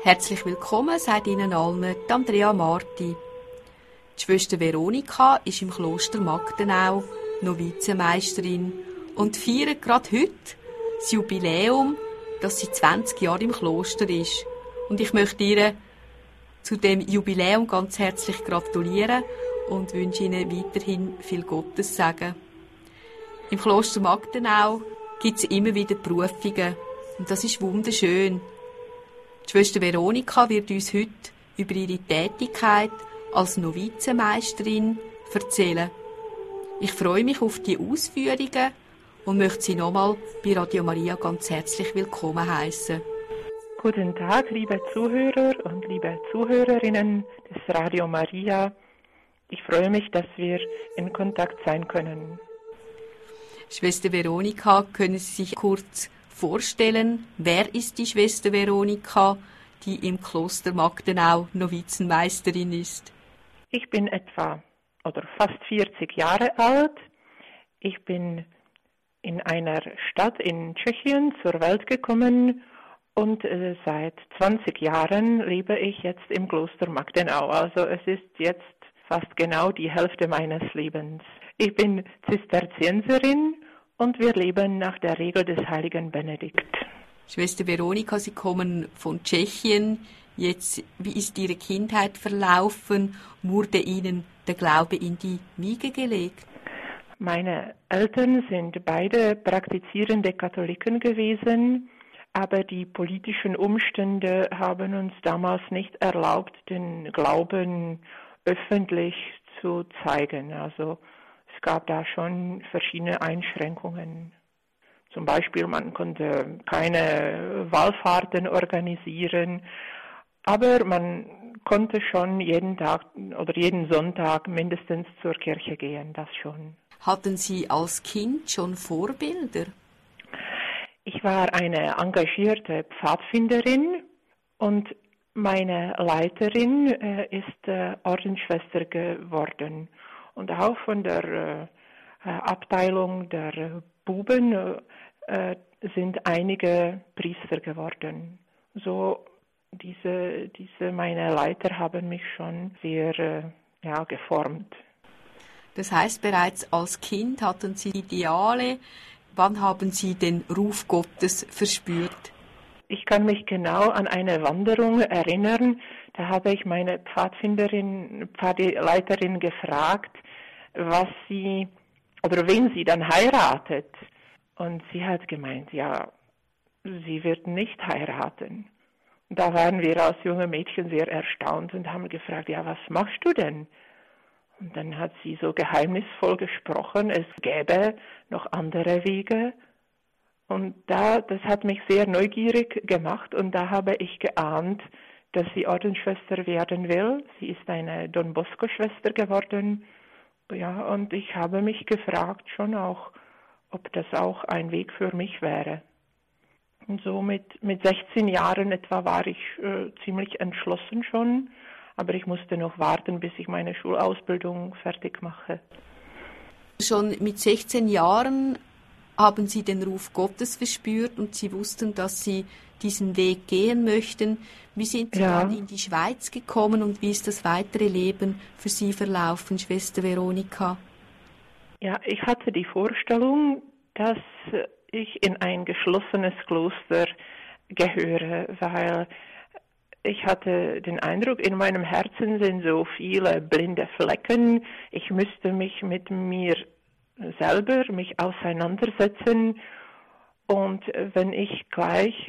Herzlich willkommen, sagt Ihnen allen Andrea Marti. Die Schwester Veronika ist im Kloster Magdenau Novizenmeisterin und feiert gerade heute das Jubiläum, dass sie 20 Jahre im Kloster ist. Und ich möchte ihr zu dem Jubiläum ganz herzlich gratulieren und wünsche Ihnen weiterhin viel Gottessegen. Im Kloster Magdenau gibt es immer wieder Berufungen und das ist wunderschön. Die Schwester Veronika wird uns heute über ihre Tätigkeit als Novizenmeisterin erzählen. Ich freue mich auf die Ausführungen und möchte Sie nochmal bei Radio Maria ganz herzlich willkommen heißen. Guten Tag, liebe Zuhörer und liebe Zuhörerinnen des Radio Maria. Ich freue mich, dass wir in Kontakt sein können. Schwester Veronika, können Sie sich kurz vorstellen, wer ist die Schwester Veronika, die im Kloster Magdenau Novizenmeisterin ist? Ich bin etwa oder fast 40 Jahre alt. Ich bin in einer Stadt in Tschechien zur Welt gekommen und seit 20 Jahren lebe ich jetzt im Kloster Magdenau. Also es ist jetzt fast genau die Hälfte meines Lebens. Ich bin Zisterzienserin und wir leben nach der Regel des heiligen Benedikt. Schwester Veronika, Sie kommen von Tschechien. Jetzt, wie ist Ihre Kindheit verlaufen? Wurde Ihnen der Glaube in die Wiege gelegt? Meine Eltern sind beide praktizierende Katholiken gewesen, aber die politischen Umstände haben uns damals nicht erlaubt, den Glauben öffentlich zu zeigen. Also es gab da schon verschiedene Einschränkungen. Zum Beispiel, man konnte keine Wallfahrten organisieren, aber man konnte schon jeden Tag oder jeden Sonntag mindestens zur Kirche gehen, das schon. Hatten Sie als Kind schon Vorbilder? Ich war eine engagierte Pfadfinderin und meine Leiterin ist Ordensschwester geworden. Und auch von der Abteilung der Buben sind einige Priester geworden. So diese meine Leiter haben mich schon sehr geformt. Das heißt, bereits als Kind hatten Sie Ideale. Wann haben Sie den Ruf Gottes verspürt? Ich kann mich genau an eine Wanderung erinnern. Da habe ich meine Pfadleiterin gefragt, was sie oder wen sie dann heiratet. Und sie hat gemeint, ja, sie wird nicht heiraten. Und da waren wir als junge Mädchen sehr erstaunt und haben gefragt, ja, was machst du denn? Und dann hat sie so geheimnisvoll gesprochen, es gäbe noch andere Wege. Und das hat mich sehr neugierig gemacht und da habe ich geahnt, dass sie Ordensschwester werden will. Sie ist eine Don Bosco-Schwester geworden. Ja, und ich habe mich gefragt schon auch, ob das auch ein Weg für mich wäre. Und so mit 16 Jahren etwa war ich ziemlich entschlossen schon, aber ich musste noch warten, bis ich meine Schulausbildung fertig mache. Schon mit 16 Jahren haben Sie den Ruf Gottes verspürt und Sie wussten, dass Sie diesen Weg gehen möchten. Wie sind Sie dann in die Schweiz gekommen und wie ist das weitere Leben für Sie verlaufen, Schwester Veronika? Ja, ich hatte die Vorstellung, dass ich in ein geschlossenes Kloster gehöre, weil ich hatte den Eindruck, in meinem Herzen sind so viele blinde Flecken. Ich müsste mich mit mir selber auseinandersetzen. Und wenn ich gleich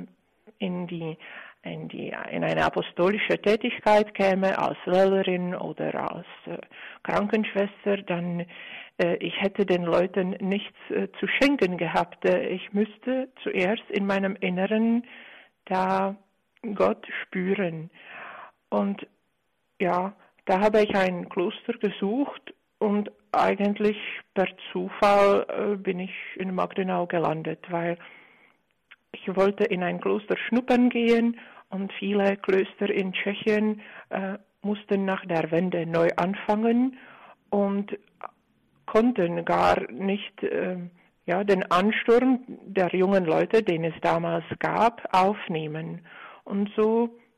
in eine apostolische Tätigkeit käme, als Lehrerin oder als Krankenschwester, dann ich hätte den Leuten nichts zu schenken gehabt. Ich müsste zuerst in meinem Inneren da Gott spüren. Und ja, da habe ich ein Kloster gesucht und eigentlich per Zufall bin ich in Magdenau gelandet, weil ich wollte in ein Kloster schnuppern gehen und viele Klöster in Tschechien mussten nach der Wende neu anfangen und konnten gar nicht den Ansturm der jungen Leute, den es damals gab, aufnehmen. Und so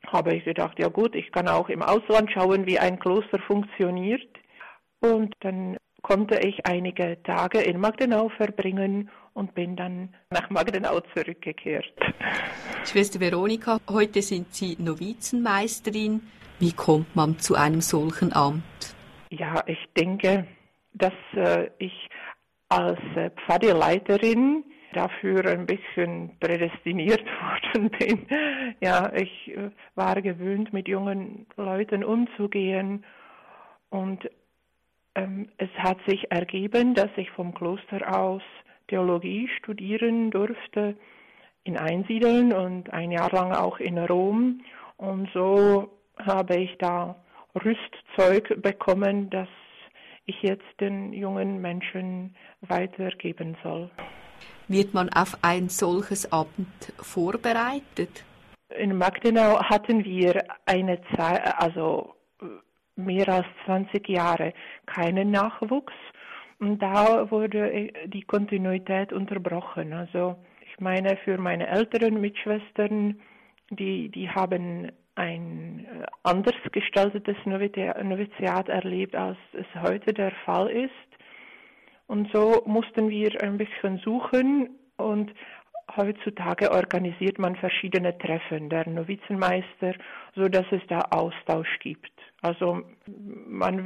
habe ich gedacht, ja gut, ich kann auch im Ausland schauen, wie ein Kloster funktioniert. Und dann konnte ich einige Tage in Magdenau verbringen und bin dann nach Magdenau zurückgekehrt. Schwester Veronika, heute sind Sie Novizenmeisterin. Wie kommt man zu einem solchen Amt? Ja, ich denke, dass ich als Pfadeleiterin dafür ein bisschen prädestiniert worden bin. Ja, ich war gewöhnt, mit jungen Leuten umzugehen und es hat sich ergeben, dass ich vom Kloster aus Theologie studieren durfte in Einsiedeln und ein Jahr lang auch in Rom. Und so habe ich da Rüstzeug bekommen, das ich jetzt den jungen Menschen weitergeben soll. Wird man auf ein solches Amt vorbereitet? In Magdenau hatten wir eine Zeit, also mehr als 20 Jahre, keinen Nachwuchs. Und da wurde die Kontinuität unterbrochen. Also ich meine, für meine älteren Mitschwestern, die haben ein anders gestaltetes Noviziat erlebt, als es heute der Fall ist. Und so mussten wir ein bisschen suchen und heutzutage organisiert man verschiedene Treffen der Novizenmeister, so dass es da Austausch gibt. Also man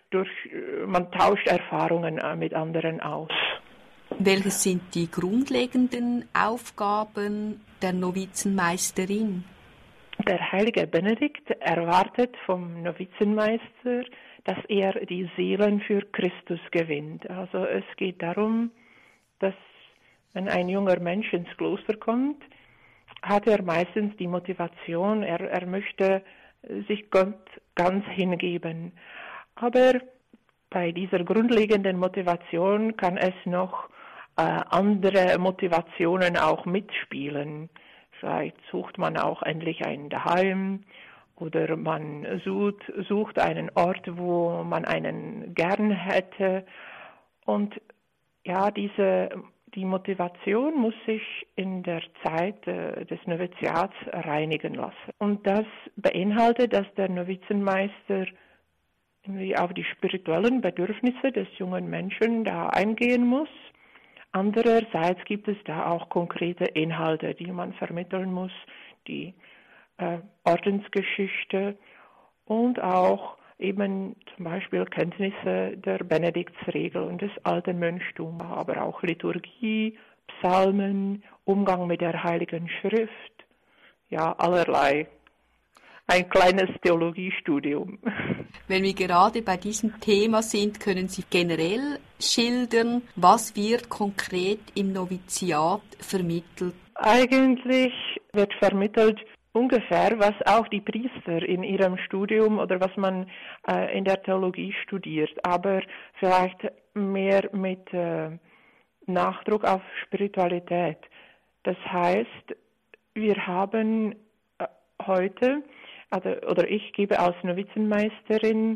tauscht Erfahrungen mit anderen aus. Welches sind die grundlegenden Aufgaben der Novizenmeisterin? Der heilige Benedikt erwartet vom Novizenmeister, dass er die Seelen für Christus gewinnt. Also es geht darum, dass wenn ein junger Mensch ins Kloster kommt, hat er meistens die Motivation, er möchte sich Gott ganz hingeben. Aber bei dieser grundlegenden Motivation kann es noch andere Motivationen auch mitspielen. Vielleicht sucht man auch endlich ein Daheim oder man sucht einen Ort, wo man einen gern hätte. Und ja, die Motivation muss sich in der Zeit des Noviziats reinigen lassen. Und das beinhaltet, dass der Novizenmeister irgendwie auf die spirituellen Bedürfnisse des jungen Menschen da eingehen muss. Andererseits gibt es da auch konkrete Inhalte, die man vermitteln muss, die Ordensgeschichte und auch eben zum Beispiel Kenntnisse der Benediktsregel und des alten Mönchtums, aber auch Liturgie, Psalmen, Umgang mit der Heiligen Schrift, ja, allerlei. Ein kleines Theologiestudium. Wenn wir gerade bei diesem Thema sind, können Sie generell schildern, was wird konkret im Noviziat vermittelt? Eigentlich wird vermittelt ungefähr, was auch die Priester in ihrem Studium oder was man in der Theologie studiert, aber vielleicht mehr mit Nachdruck auf Spiritualität. Das heißt, wir haben heute, oder ich gebe als Novizenmeisterin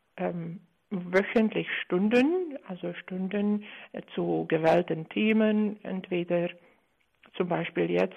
wöchentlich Stunden, also Stunden zu gewählten Themen, entweder zum Beispiel jetzt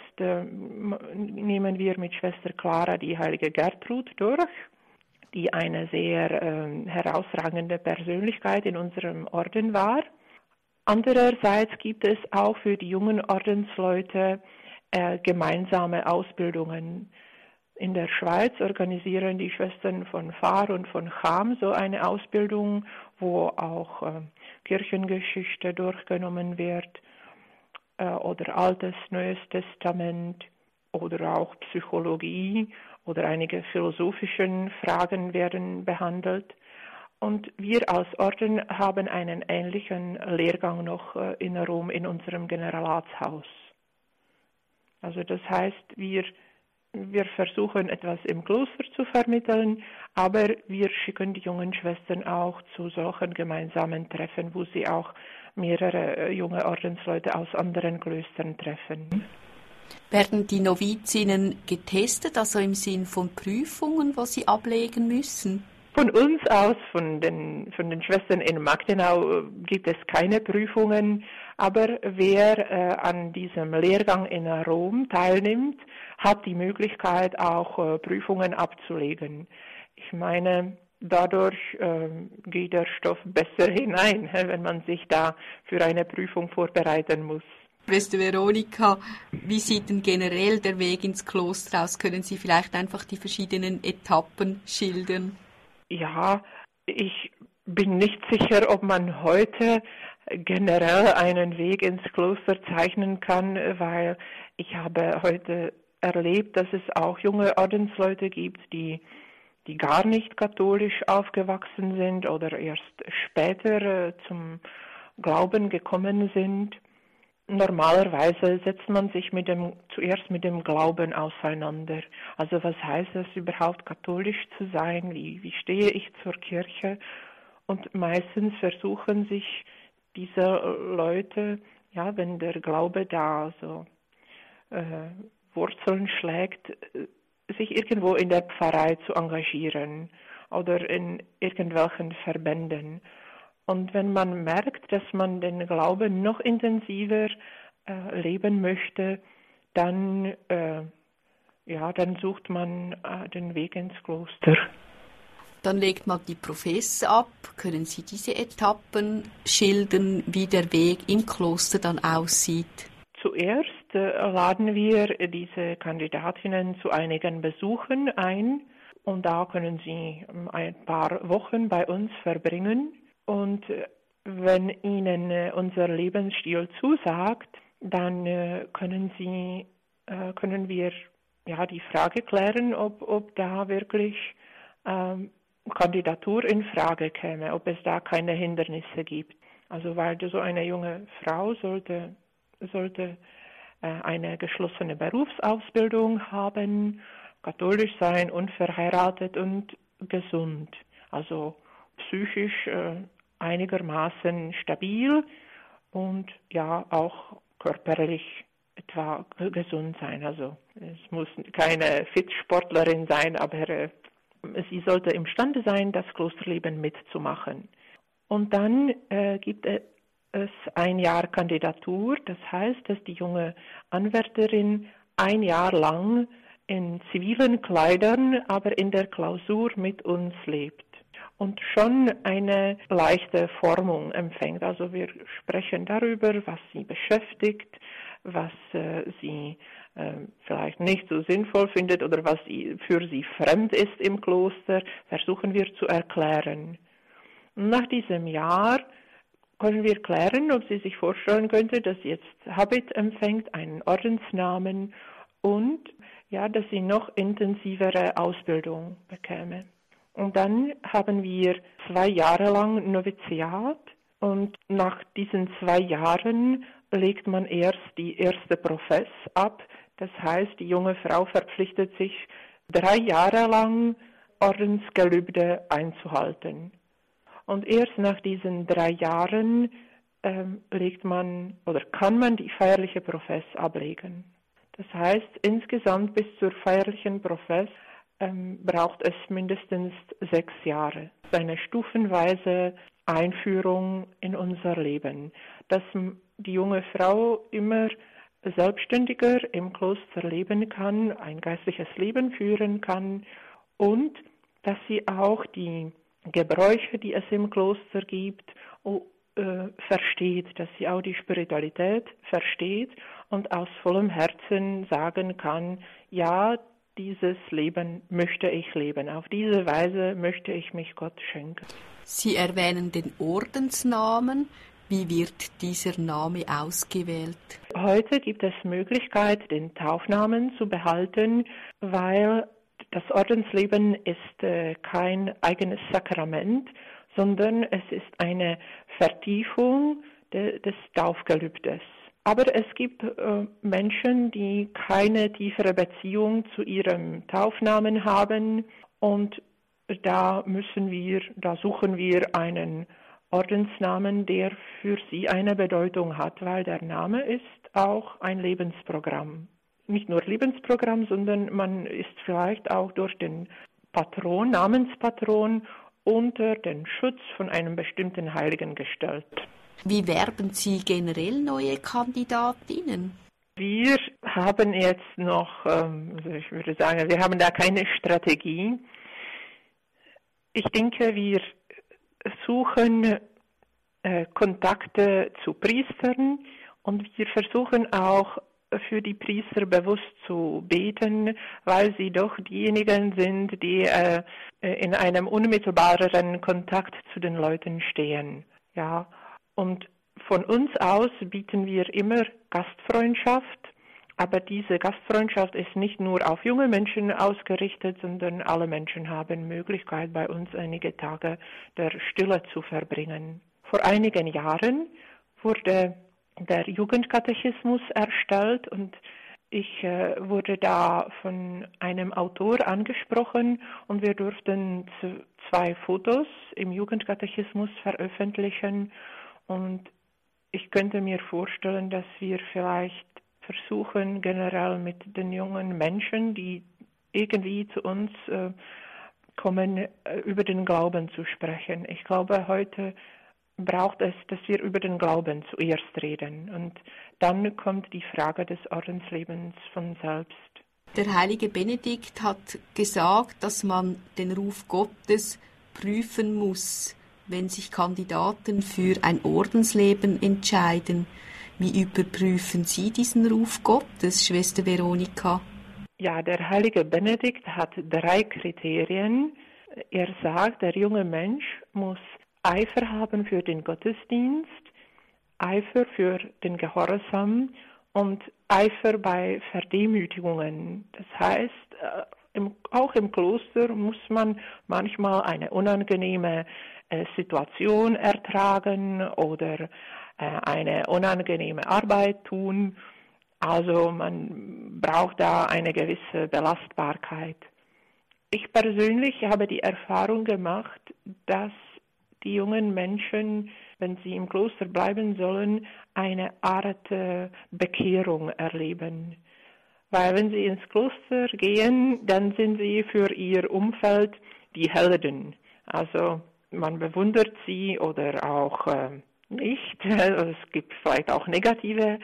nehmen wir mit Schwester Clara die heilige Gertrud durch, die eine sehr herausragende Persönlichkeit in unserem Orden war. Andererseits gibt es auch für die jungen Ordensleute gemeinsame Ausbildungen. In der Schweiz organisieren die Schwestern von Fahr und von Cham so eine Ausbildung, wo auch Kirchengeschichte durchgenommen wird. Oder Altes, Neues Testament oder auch Psychologie oder einige philosophische Fragen werden behandelt. Und wir als Orden haben einen ähnlichen Lehrgang noch in Rom in unserem Generalatshaus. Also das heißt, wir versuchen etwas im Kloster zu vermitteln, aber wir schicken die jungen Schwestern auch zu solchen gemeinsamen Treffen, wo sie auch mehrere junge Ordensleute aus anderen Klöstern treffen. Werden die Novizinnen getestet, also im Sinn von Prüfungen, was sie ablegen müssen? Von uns aus, von den Schwestern in Magdenau, gibt es keine Prüfungen, aber wer an diesem Lehrgang in Rom teilnimmt, hat die Möglichkeit, auch Prüfungen abzulegen. Ich meine, dadurch geht der Stoff besser hinein, wenn man sich da für eine Prüfung vorbereiten muss. Schwester Veronika, wie sieht denn generell der Weg ins Kloster aus? Können Sie vielleicht einfach die verschiedenen Etappen schildern? Ja, ich bin nicht sicher, ob man heute generell einen Weg ins Kloster zeichnen kann, weil ich habe heute erlebt, dass es auch junge Ordensleute gibt, die gar nicht katholisch aufgewachsen sind oder erst später zum Glauben gekommen sind. Normalerweise setzt man sich zuerst mit dem Glauben auseinander. Also was heißt es überhaupt, katholisch zu sein? Wie stehe ich zur Kirche? Und meistens versuchen sich diese Leute, ja, wenn der Glaube da so Wurzeln schlägt, sich irgendwo in der Pfarrei zu engagieren oder in irgendwelchen Verbänden. Und wenn man merkt, dass man den Glauben noch intensiver leben möchte, dann sucht man den Weg ins Kloster. Dann legt man die Professe ab. Können Sie diese Etappen schildern, wie der Weg im Kloster dann aussieht? Zuerst laden wir diese Kandidatinnen zu einigen Besuchen ein und da können sie ein paar Wochen bei uns verbringen. Und wenn Ihnen unser Lebensstil zusagt, dann können wir die Frage klären, ob da wirklich Kandidatur in Frage käme, ob es da keine Hindernisse gibt. Also weil so eine junge Frau sollte eine geschlossene Berufsausbildung haben, katholisch sein, unverheiratet und gesund. Also psychisch einigermaßen stabil und ja auch körperlich etwa gesund sein. Also es muss keine Fitsportlerin sein, aber sie sollte imstande sein, das Klosterleben mitzumachen. Und dann gibt es ein Jahr Kandidatur, das heißt, dass die junge Anwärterin ein Jahr lang in zivilen Kleidern, aber in der Klausur mit uns lebt und schon eine leichte Formung empfängt. Also wir sprechen darüber, was sie beschäftigt, was sie vielleicht nicht so sinnvoll findet oder was für sie fremd ist im Kloster, versuchen wir zu erklären. Nach diesem Jahr können wir klären, ob sie sich vorstellen könnte, dass sie jetzt Habit empfängt, einen Ordensnamen und dass sie noch intensivere Ausbildung bekäme. Und dann haben wir 2 Jahre lang Noviziat und nach diesen 2 Jahren legt man erst die erste Profess ab. Das heißt, die junge Frau verpflichtet sich 3 Jahre lang Ordensgelübde einzuhalten. Und erst nach diesen 3 Jahren kann man die feierliche Profess ablegen. Das heißt, insgesamt bis zur feierlichen Profess braucht es mindestens 6 Jahre. Eine stufenweise Einführung in unser Leben, dass die junge Frau immer selbstständiger im Kloster leben kann, ein geistliches Leben führen kann und dass sie auch die Gebräuche, die es im Kloster gibt, versteht, dass sie auch die Spiritualität versteht und aus vollem Herzen sagen kann, ja, dieses Leben möchte ich leben. Auf diese Weise möchte ich mich Gott schenken. Sie erwähnen den Ordensnamen. Wie wird dieser Name ausgewählt? Heute gibt es Möglichkeit, den Taufnamen zu behalten, weil das Ordensleben ist kein eigenes Sakrament, sondern es ist eine Vertiefung des Taufgelübdes. Aber es gibt Menschen, die keine tiefere Beziehung zu ihrem Taufnamen haben und da suchen wir einen Ordensnamen, der für sie eine Bedeutung hat, weil der Name ist auch ein Lebensprogramm. Nicht nur Lebensprogramm, sondern man ist vielleicht auch durch den Namenspatron unter den Schutz von einem bestimmten Heiligen gestellt. Wie werben Sie generell neue Kandidatinnen? Wir haben jetzt noch, also ich würde sagen, wir haben da keine Strategie. Ich denke, wir suchen Kontakte zu Priestern und wir versuchen auch für die Priester bewusst zu beten, weil sie doch diejenigen sind, die in einem unmittelbareren Kontakt zu den Leuten stehen. Ja, und von uns aus bieten wir immer Gastfreundschaft, aber diese Gastfreundschaft ist nicht nur auf junge Menschen ausgerichtet, sondern alle Menschen haben Möglichkeit, bei uns einige Tage der Stille zu verbringen. Vor einigen Jahren wurde der Jugendkatechismus erstellt und ich wurde da von einem Autor angesprochen und wir durften 2 Fotos im Jugendkatechismus veröffentlichen und ich könnte mir vorstellen, dass wir vielleicht versuchen, generell mit den jungen Menschen, die irgendwie zu uns kommen, über den Glauben zu sprechen. Ich glaube, heute braucht es, dass wir über den Glauben zuerst reden. Und dann kommt die Frage des Ordenslebens von selbst. Der heilige Benedikt hat gesagt, dass man den Ruf Gottes prüfen muss, wenn sich Kandidaten für ein Ordensleben entscheiden. Wie überprüfen Sie diesen Ruf Gottes, Schwester Veronika? Ja, der heilige Benedikt hat 3 Kriterien. Er sagt, der junge Mensch muss Eifer haben für den Gottesdienst, Eifer für den Gehorsam und Eifer bei Verdemütigungen. Das heißt, auch im Kloster muss man manchmal eine unangenehme Situation ertragen oder eine unangenehme Arbeit tun. Also man braucht da eine gewisse Belastbarkeit. Ich persönlich habe die Erfahrung gemacht, dass die jungen Menschen, wenn sie im Kloster bleiben sollen, eine Art Bekehrung erleben. Weil wenn sie ins Kloster gehen, dann sind sie für ihr Umfeld die Helden. Also man bewundert sie oder auch nicht. Also es gibt vielleicht auch negative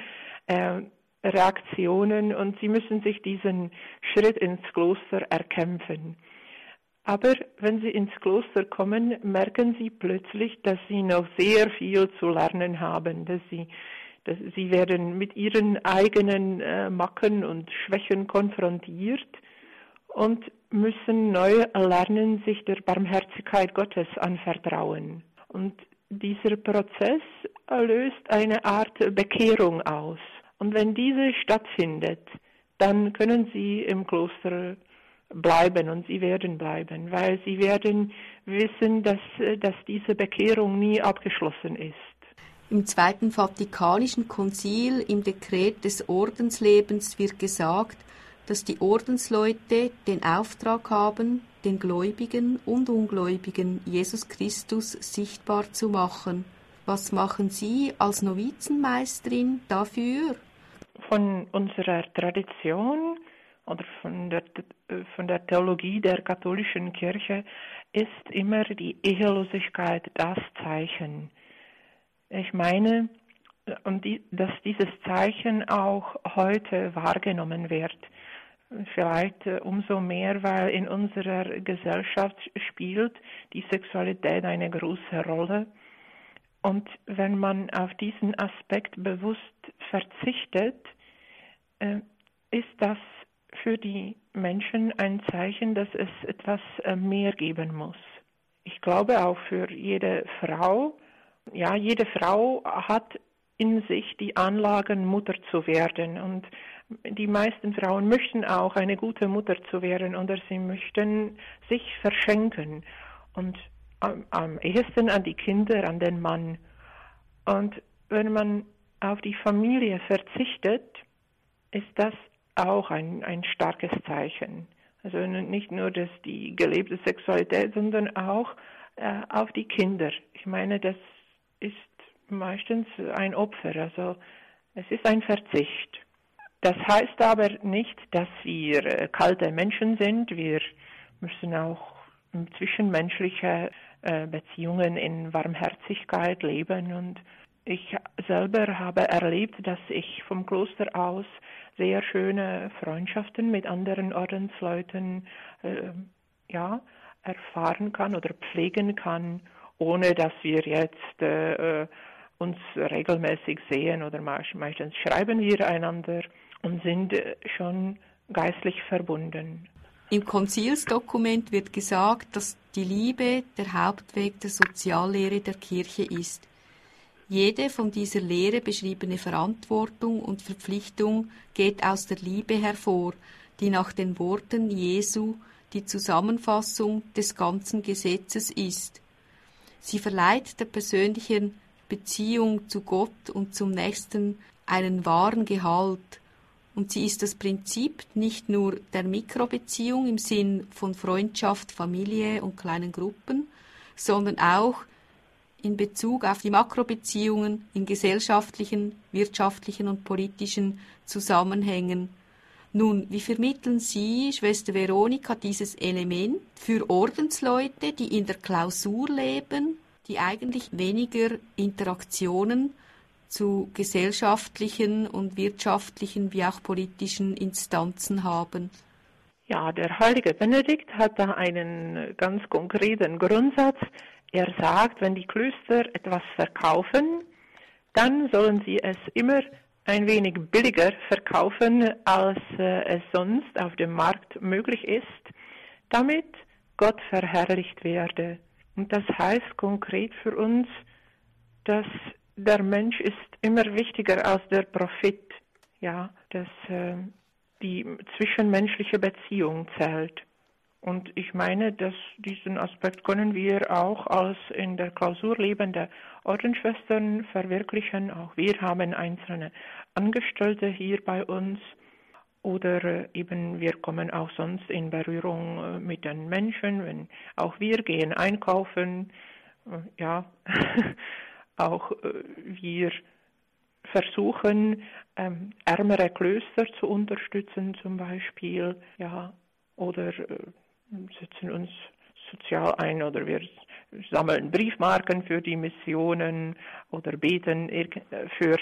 Reaktionen und sie müssen sich diesen Schritt ins Kloster erkämpfen. Aber wenn sie ins Kloster kommen, merken sie plötzlich, dass sie noch sehr viel zu lernen haben, dass sie werden mit ihren eigenen Macken und Schwächen konfrontiert und müssen neu lernen, sich der Barmherzigkeit Gottes anvertrauen. Und dieser Prozess löst eine Art Bekehrung aus. Und wenn diese stattfindet, dann können sie im Kloster bleiben und sie werden bleiben, weil sie werden wissen, dass diese Bekehrung nie abgeschlossen ist. Im Zweiten Vatikanischen Konzil, im Dekret des Ordenslebens, wird gesagt, dass die Ordensleute den Auftrag haben, den Gläubigen und Ungläubigen Jesus Christus sichtbar zu machen. Was machen Sie als Novizenmeisterin dafür? Von unserer Tradition oder von der Theologie der katholischen Kirche ist immer die Ehelosigkeit das Zeichen. Ich meine, dass dieses Zeichen auch heute wahrgenommen wird. Vielleicht umso mehr, weil in unserer Gesellschaft spielt die Sexualität eine große Rolle. Und wenn man auf diesen Aspekt bewusst verzichtet, ist das für die Menschen ein Zeichen, dass es etwas mehr geben muss. Ich glaube auch für jede Frau, ja, jede Frau hat in sich die Anlagen, Mutter zu werden. Und die meisten Frauen möchten auch eine gute Mutter zu werden oder sie möchten sich verschenken. Und am ehesten an die Kinder, an den Mann. Und wenn man auf die Familie verzichtet, ist das auch ein starkes Zeichen. Also nicht nur dass die gelebte Sexualität, sondern auch auf die Kinder. Ich meine, das ist meistens ein Opfer, also es ist ein Verzicht. Das heißt aber nicht, dass wir kalte Menschen sind. Wir müssen auch zwischenmenschliche Beziehungen in Warmherzigkeit leben. Und ich selber habe erlebt, dass ich vom Kloster aus sehr schöne Freundschaften mit anderen Ordensleuten erfahren kann oder pflegen kann, ohne dass wir jetzt uns regelmäßig sehen oder meistens schreiben wir einander und sind schon geistlich verbunden. Im Konzilsdokument wird gesagt, dass die Liebe der Hauptweg der Soziallehre der Kirche ist. Jede von dieser Lehre beschriebene Verantwortung und Verpflichtung geht aus der Liebe hervor, die nach den Worten Jesu die Zusammenfassung des ganzen Gesetzes ist. Sie verleiht der persönlichen Beziehung zu Gott und zum Nächsten einen wahren Gehalt, und sie ist das Prinzip nicht nur der Mikrobeziehung im Sinn von Freundschaft, Familie und kleinen Gruppen, sondern auch in Bezug auf die Makrobeziehungen in gesellschaftlichen, wirtschaftlichen und politischen Zusammenhängen. Nun, wie vermitteln Sie, Schwester Veronika, dieses Element für Ordensleute, die in der Klausur leben, die eigentlich weniger Interaktionen zu gesellschaftlichen und wirtschaftlichen wie auch politischen Instanzen haben? Ja, der heilige Benedikt hat da einen ganz konkreten Grundsatz. Er sagt, wenn die Klöster etwas verkaufen, dann sollen sie es immer ein wenig billiger verkaufen, als es sonst auf dem Markt möglich ist, damit Gott verherrlicht werde. Und das heißt konkret für uns, dass der Mensch ist immer wichtiger als der Profit, ja, dass die zwischenmenschliche Beziehung zählt. Und ich meine, dass diesen Aspekt können wir auch als in der Klausur lebende Ordensschwestern verwirklichen. Auch wir haben einzelne Angestellte hier bei uns. Oder eben wir kommen auch sonst in Berührung mit den Menschen, wenn auch wir gehen einkaufen. Ja, auch wir versuchen, ärmere Klöster zu unterstützen zum Beispiel, ja, oder setzen uns sozial ein oder wir sammeln Briefmarken für die Missionen oder beten für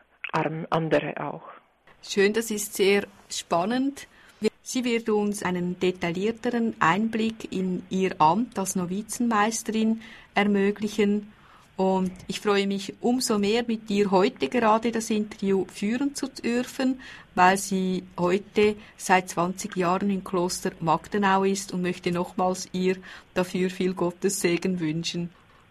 andere auch. Schön, das ist sehr spannend. Sie wird uns einen detaillierteren Einblick in ihr Amt als Novizenmeisterin ermöglichen. Und ich freue mich umso mehr, mit dir heute gerade das Interview führen zu dürfen, weil sie heute seit 20 Jahren im Kloster Magdenau ist und möchte nochmals ihr dafür viel Gottes Segen wünschen.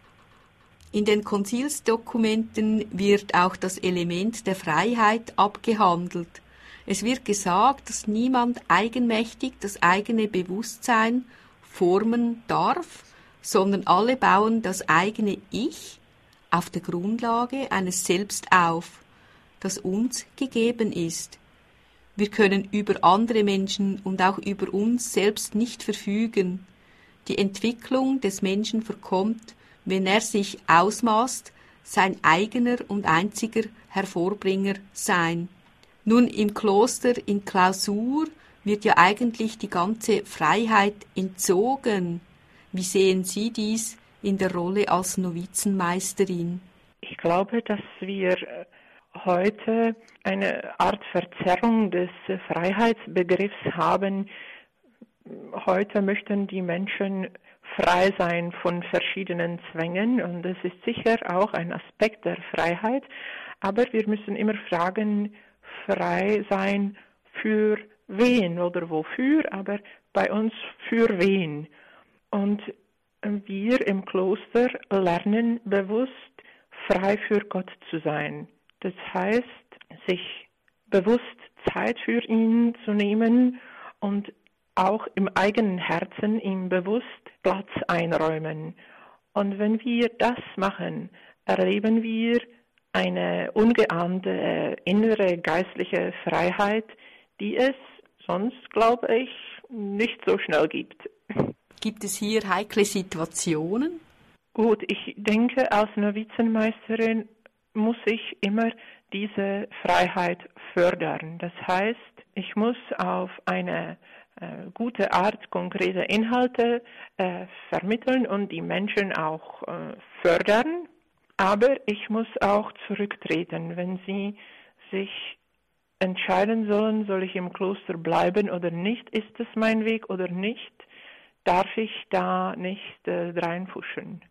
In den Konzilsdokumenten wird auch das Element der Freiheit abgehandelt. Es wird gesagt, dass niemand eigenmächtig das eigene Bewusstsein formen darf, sondern alle bauen das eigene Ich auf der Grundlage eines Selbst auf, das uns gegeben ist. Wir können über andere Menschen und auch über uns selbst nicht verfügen. Die Entwicklung des Menschen verkommt, wenn er sich ausmaßt, sein eigener und einziger Hervorbringer sein. Nun, im Kloster in Klausur wird ja eigentlich die ganze Freiheit entzogen. Wie sehen Sie dies in der Rolle als Novizenmeisterin? Ich glaube, dass wir heute eine Art Verzerrung des Freiheitsbegriffs haben. Heute möchten die Menschen frei sein von verschiedenen Zwängen und das ist sicher auch ein Aspekt der Freiheit, aber wir müssen immer fragen, frei sein für wen oder wofür, aber bei uns für wen. Und wir im Kloster lernen bewusst frei für Gott zu sein. Das heißt, sich bewusst Zeit für ihn zu nehmen und auch im eigenen Herzen ihm bewusst Platz einräumen. Und wenn wir das machen, erleben wir eine ungeahnte innere geistliche Freiheit, die es sonst, glaube ich, nicht so schnell gibt. Gibt es hier heikle Situationen? Gut, ich denke, als Novizenmeisterin muss ich immer diese Freiheit fördern. Das heißt, ich muss auf eine gute Art konkrete Inhalte vermitteln und die Menschen auch fördern. Aber ich muss auch zurücktreten, wenn sie sich entscheiden sollen, soll ich im Kloster bleiben oder nicht, ist es mein Weg oder nicht, darf ich da nicht reinfuschen.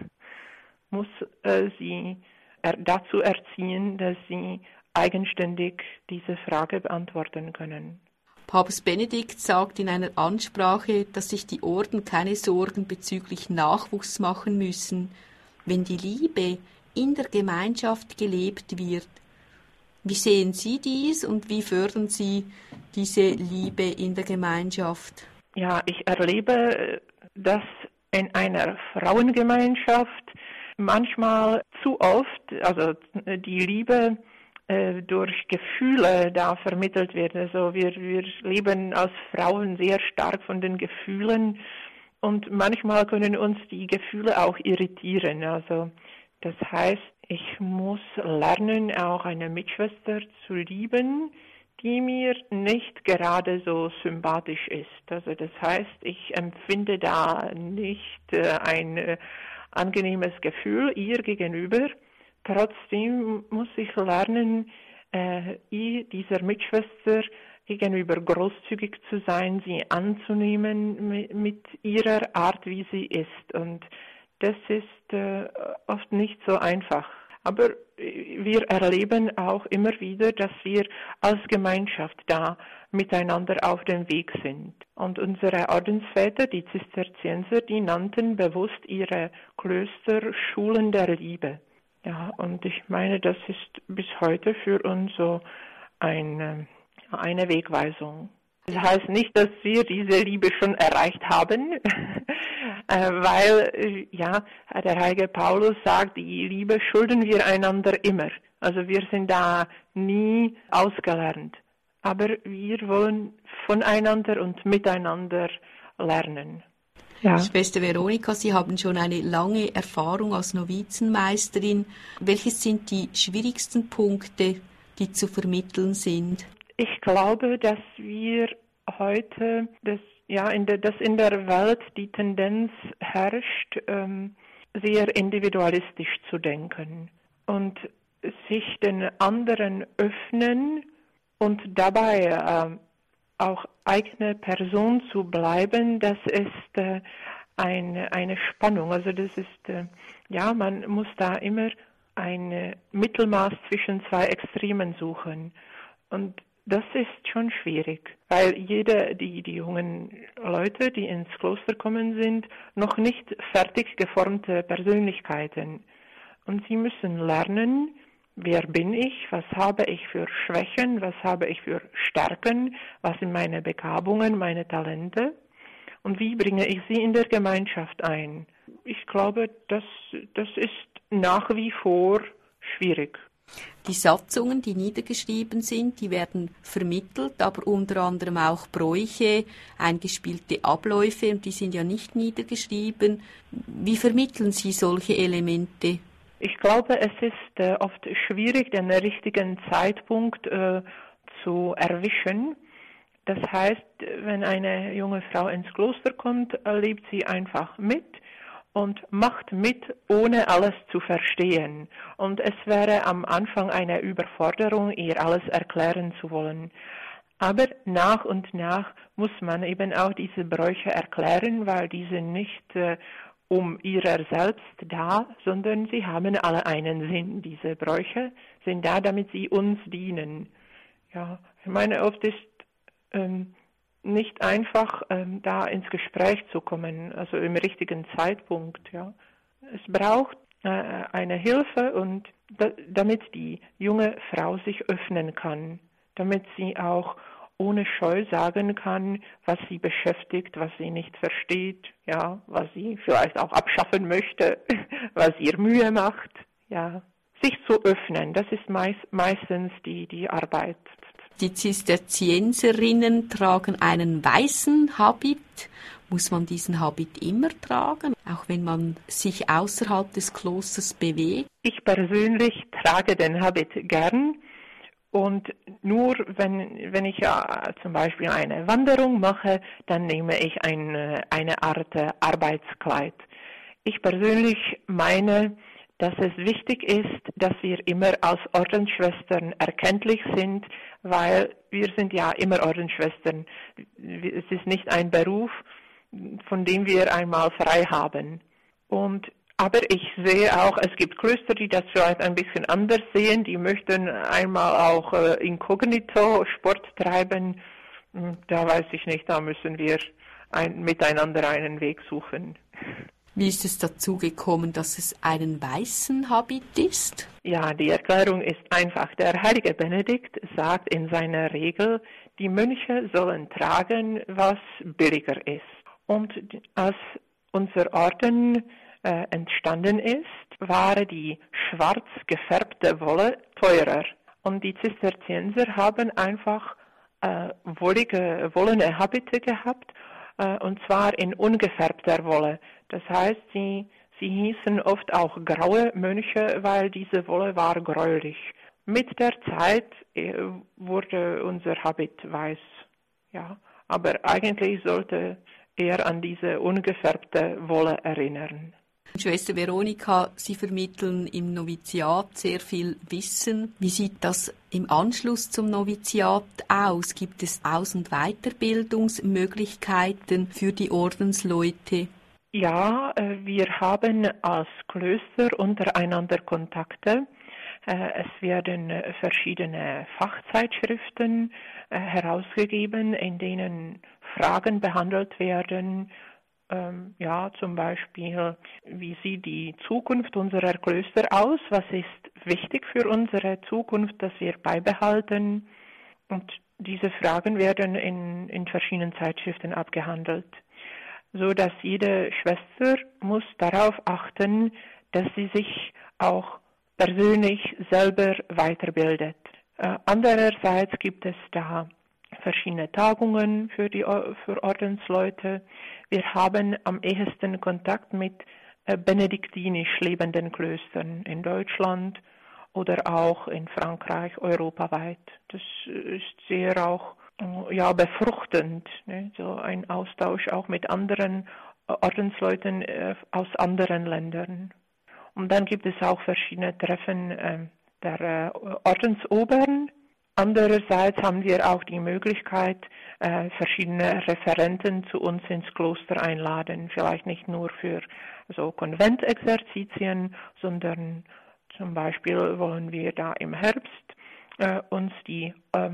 Muss sie dazu erziehen, dass sie eigenständig diese Frage beantworten können. Papst Benedikt sagt in einer Ansprache, dass sich die Orden keine Sorgen bezüglich Nachwuchs machen müssen, wenn die Liebe in der Gemeinschaft gelebt wird. Wie sehen Sie dies und wie fördern Sie diese Liebe in der Gemeinschaft? Ja, ich erlebe, dass in einer Frauengemeinschaft manchmal zu oft, also die Liebe durch Gefühle da vermittelt wird. Also wir leben als Frauen sehr stark von den Gefühlen und manchmal können uns die Gefühle auch irritieren. Also das heißt, ich muss lernen, auch eine Mitschwester zu lieben, die mir nicht gerade so sympathisch ist. Also das heißt, ich empfinde da nicht ein angenehmes Gefühl ihr gegenüber. Trotzdem muss ich lernen, dieser Mitschwester gegenüber großzügig zu sein, sie anzunehmen mit ihrer Art, wie sie ist. Und das ist oft nicht so einfach. Aber wir erleben auch immer wieder, dass wir als Gemeinschaft da miteinander auf dem Weg sind. Und unsere Ordensväter, die Zisterzienser, die nannten bewusst ihre Klöster Schulen der Liebe. Ja, und ich meine, das ist bis heute für uns so eine Wegweisung. Das heißt nicht, dass wir diese Liebe schon erreicht haben, weil der heilige Paulus sagt, die Liebe schulden wir einander immer. Also wir sind da nie ausgelernt. Aber wir wollen voneinander und miteinander lernen. Ja. Schwester Veronika, Sie haben schon eine lange Erfahrung als Novizenmeisterin. Welches sind die schwierigsten Punkte, die zu vermitteln sind? Ich glaube, dass wir heute, dass in der Welt die Tendenz herrscht, sehr individualistisch zu denken und sich den anderen öffnen und dabei auch eigene Person zu bleiben, das ist eine Spannung. Also das ist, man muss da immer ein Mittelmaß zwischen zwei Extremen suchen. Und das ist schon schwierig, weil die jungen Leute, die ins Kloster kommen, sind noch nicht fertig geformte Persönlichkeiten. Und sie müssen lernen, wer bin ich, was habe ich für Schwächen, was habe ich für Stärken, was sind meine Begabungen, meine Talente und wie bringe ich sie in der Gemeinschaft ein. Ich glaube, das ist nach wie vor schwierig. Die Satzungen, die niedergeschrieben sind, die werden vermittelt, aber unter anderem auch Bräuche, eingespielte Abläufe, und die sind ja nicht niedergeschrieben. Wie vermitteln Sie solche Elemente? Ich glaube, es ist oft schwierig, den richtigen Zeitpunkt zu erwischen. Das heißt, wenn eine junge Frau ins Kloster kommt, lebt sie einfach mit und macht mit, ohne alles zu verstehen. Und es wäre am Anfang eine Überforderung, ihr alles erklären zu wollen. Aber nach und nach muss man eben auch diese Bräuche erklären, weil diese nicht um ihrer selbst da, sondern sie haben alle einen Sinn. Diese Bräuche sind da, damit sie uns dienen. Ja, ich meine, oft ist nicht einfach, da ins Gespräch zu kommen, also im richtigen Zeitpunkt. Ja. Es braucht eine Hilfe, und damit die junge Frau sich öffnen kann, damit sie auch ohne Scheu sagen kann, was sie beschäftigt, was sie nicht versteht, ja, was sie vielleicht auch abschaffen möchte, was ihr Mühe macht, ja. Sich zu öffnen, das ist meistens die Arbeit. Die Zisterzienserinnen tragen einen weißen Habit. Muss man diesen Habit immer tragen, auch wenn man sich außerhalb des Klosters bewegt? Ich persönlich trage den Habit gern. Und nur wenn ich ja zum Beispiel eine Wanderung mache, dann nehme ich eine Art Arbeitskleid. Ich persönlich meine, dass es wichtig ist, dass wir immer als Ordensschwestern erkenntlich sind, weil wir sind ja immer Ordensschwestern. Es ist nicht ein Beruf, von dem wir einmal frei haben. Aber ich sehe auch, es gibt Klöster, die das vielleicht ein bisschen anders sehen. Die möchten einmal auch inkognito Sport treiben. Da weiß ich nicht, da müssen wir miteinander einen Weg suchen. Wie ist es dazu gekommen, dass es einen weißen Habit ist? Ja, die Erklärung ist einfach. Der heilige Benedikt sagt in seiner Regel, die Mönche sollen tragen, was billiger ist. Und als unser Orden entstanden ist, war die schwarz gefärbte Wolle teurer. Und die Zisterzienser haben einfach wollige, wollene Habite gehabt, und zwar in ungefärbter Wolle. Das heißt, sie hießen oft auch graue Mönche, weil diese Wolle war gräulich. Mit der Zeit wurde unser Habit weiß. Ja, aber eigentlich sollte er an diese ungefärbte Wolle erinnern. Schwester Veronika, Sie vermitteln im Noviziat sehr viel Wissen. Wie sieht das im Anschluss zum Noviziat aus? Gibt es Aus- und Weiterbildungsmöglichkeiten für die Ordensleute? Ja, wir haben als Klöster untereinander Kontakte. Es werden verschiedene Fachzeitschriften herausgegeben, in denen Fragen behandelt werden. Ja, zum Beispiel, wie sieht die Zukunft unserer Klöster aus? Was ist wichtig für unsere Zukunft, dass wir beibehalten? Und diese Fragen werden in verschiedenen Zeitschriften abgehandelt, so dass jede Schwester muss darauf achten, dass sie sich auch persönlich selber weiterbildet. Andererseits gibt es da verschiedene Tagungen für Ordensleute. Wir haben am ehesten Kontakt mit benediktinisch lebenden Klöstern in Deutschland oder auch in Frankreich, europaweit. Das ist sehr auch befruchtend, ne? So ein Austausch auch mit anderen Ordensleuten aus anderen Ländern. Und dann gibt es auch verschiedene Treffen der Ordensoberen. Andererseits haben wir auch die Möglichkeit, verschiedene Referenten zu uns ins Kloster einladen. Vielleicht nicht nur für so Konventexerzitien, sondern zum Beispiel wollen wir da im Herbst uns die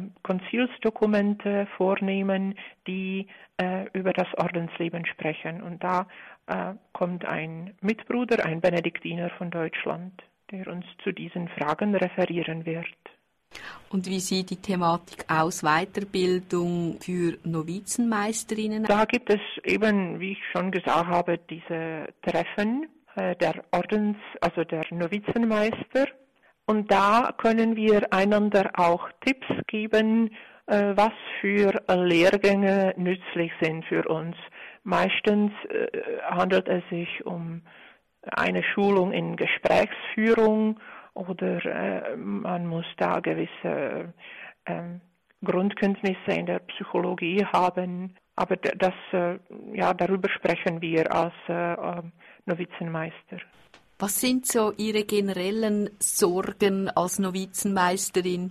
Konzilsdokumente vornehmen, die über das Ordensleben sprechen. Und da kommt ein Mitbruder, ein Benediktiner von Deutschland, der uns zu diesen Fragen referieren wird. Und wie sieht die Thematik aus, Weiterbildung für Novizenmeisterinnen? Da gibt es eben, wie ich schon gesagt habe, diese Treffen der Novizenmeister. Und da können wir einander auch Tipps geben, was für Lehrgänge nützlich sind für uns. Meistens handelt es sich um eine Schulung in Gesprächsführung oder man muss da gewisse Grundkenntnisse in der Psychologie haben. Aber darüber sprechen wir als Novizenmeister. Was sind so Ihre generellen Sorgen als Novizenmeisterin?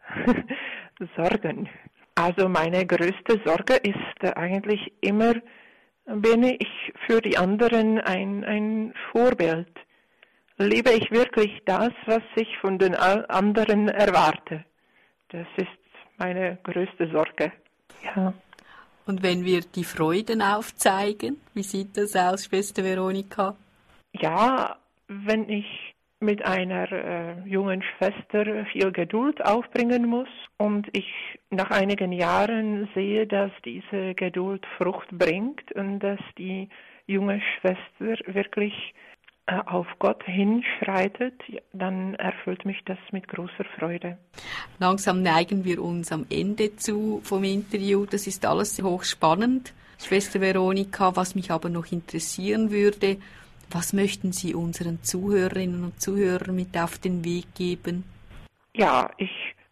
Sorgen. Also meine größte Sorge ist eigentlich immer, bin ich für die anderen ein Vorbild? Lebe ich wirklich das, was ich von den anderen erwarte? Das ist meine größte Sorge. Ja. Und wenn wir die Freuden aufzeigen, wie sieht das aus, Schwester Veronika? Ja, wenn ich mit einer jungen Schwester viel Geduld aufbringen muss und ich nach einigen Jahren sehe, dass diese Geduld Frucht bringt und dass die junge Schwester wirklich auf Gott hinschreitet, dann erfüllt mich das mit großer Freude. Langsam neigen wir uns am Ende zu vom Interview. Das ist alles hochspannend. Schwester Veronika, was mich aber noch interessieren würde, was möchten Sie unseren Zuhörerinnen und Zuhörern mit auf den Weg geben? Ja, ich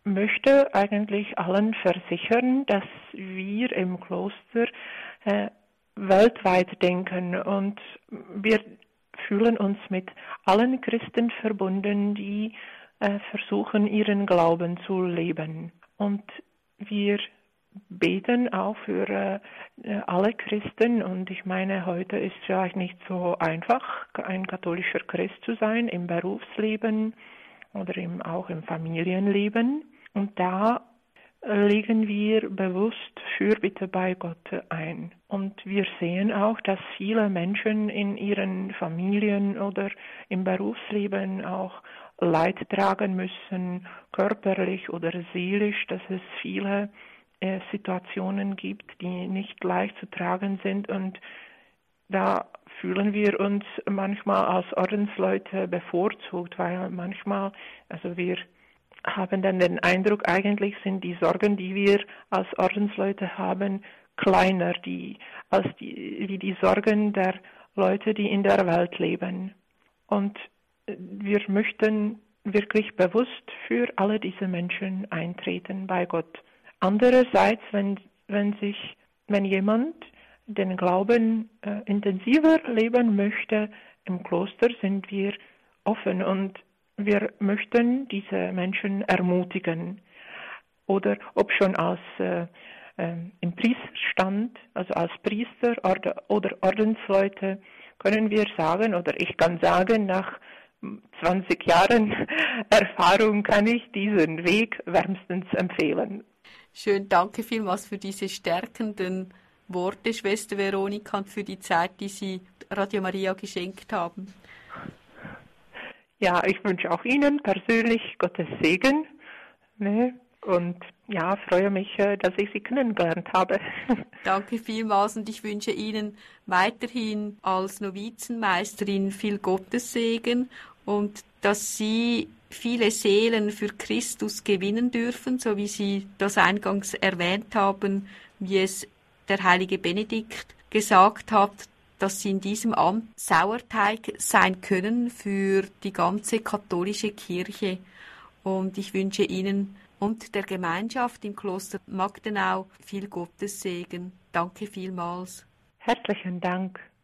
möchte eigentlich allen versichern, dass wir im Kloster weltweit denken und wir fühlen uns mit allen Christen verbunden, die versuchen, ihren Glauben zu leben. Und wir beten auch für alle Christen und ich meine, heute ist vielleicht nicht so einfach, ein katholischer Christ zu sein im Berufsleben oder auch im Familienleben. Und da legen wir bewusst Fürbitte bei Gott ein. Und wir sehen auch, dass viele Menschen in ihren Familien oder im Berufsleben auch Leid tragen müssen, körperlich oder seelisch, dass es viele Situationen gibt, die nicht leicht zu tragen sind. Und da fühlen wir uns manchmal als Ordensleute bevorzugt, weil manchmal, also wir haben dann den Eindruck, eigentlich sind die Sorgen, die wir als Ordensleute haben, kleiner wie die Sorgen der Leute, die in der Welt leben. Und wir möchten wirklich bewusst für alle diese Menschen eintreten bei Gott. Andererseits, wenn jemand den Glauben intensiver leben möchte, im Kloster sind wir offen und wir möchten diese Menschen ermutigen. Oder ob schon im Priesterstand, also als Priester oder Ordensleute, können wir sagen, oder ich kann sagen, nach 20 Jahren Erfahrung kann ich diesen Weg wärmstens empfehlen. Schön, danke vielmals für diese stärkenden Worte, Schwester Veronika, und für die Zeit, die Sie Radio Maria geschenkt haben. Ja, ich wünsche auch Ihnen persönlich Gottes Segen. Ne? Und ja, freue mich, dass ich Sie kennengelernt habe. Danke vielmals und ich wünsche Ihnen weiterhin als Novizenmeisterin viel Gottessegen und dass Sie viele Seelen für Christus gewinnen dürfen, so wie Sie das eingangs erwähnt haben, wie es der heilige Benedikt gesagt hat, dass Sie in diesem Amt Sauerteig sein können für die ganze katholische Kirche. Und ich wünsche Ihnen und der Gemeinschaft im Kloster Magdenau viel Gottessegen. Danke vielmals. Herzlichen Dank.